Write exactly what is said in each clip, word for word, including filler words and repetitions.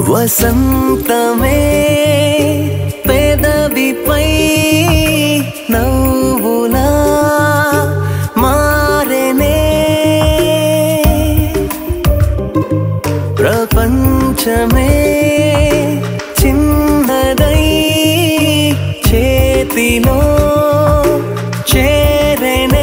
వసంతమే పెదవిపై నవ్వులా మారెనే ప్రపంచమే చిన్నదై చేతిలో చేరనే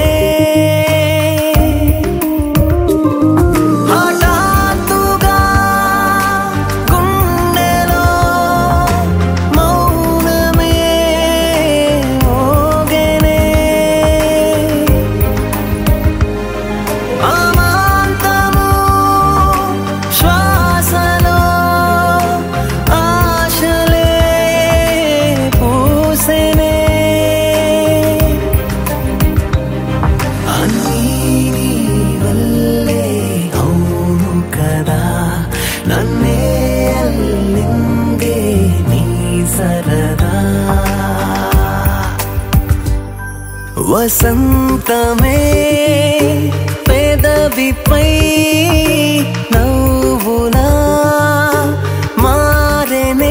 నన్నే అల్లిందే నీ సరదా వసంతమే పెదవిపై నవ్వులా మారెనే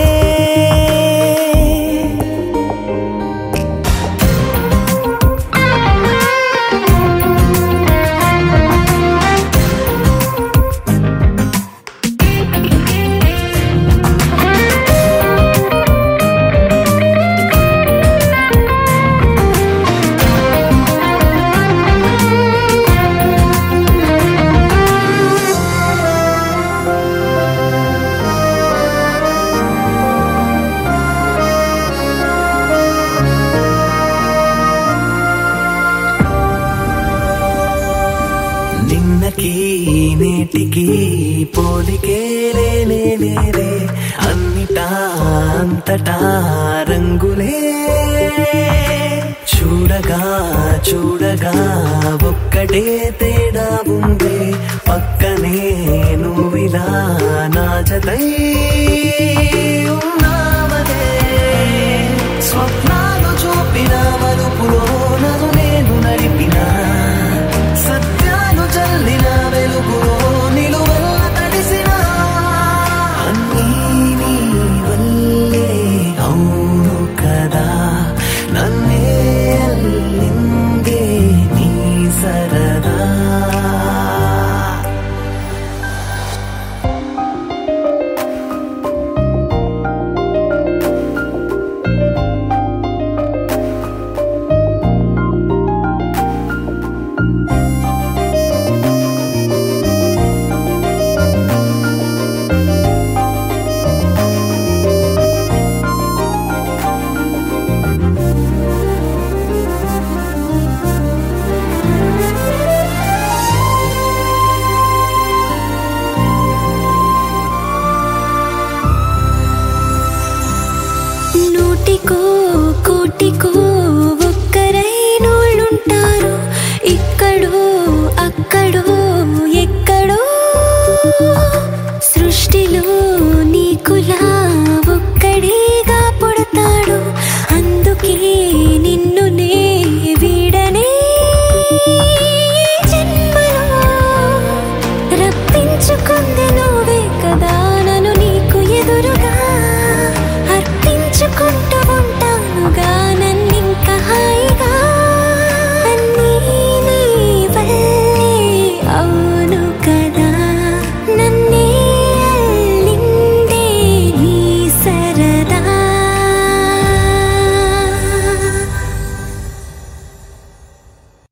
నిన్నకి నేటికి పోలికే లేనే లేరే అన్నిటా అంతటా రంగులే చూడగా చూడగా ఒక్కటే తేడా ఉందే పక్కనే నువ్విలా నా జతై ఉన్నావదే స్వప్నాలు చూపిన మలుపులో నన్ను నేను నడిపినా సత్యాలు చల్లిన వెలుగులో నిలువెల్ల తడిసిన అన్నీ నీ వల్లే అవును కదా నన్నే అల్లిందే నీ సరదా నూటికో కోటికో ఒక్కరై నోళ్ళుంటారు ఇక్కడో అక్కడో ఎక్కడో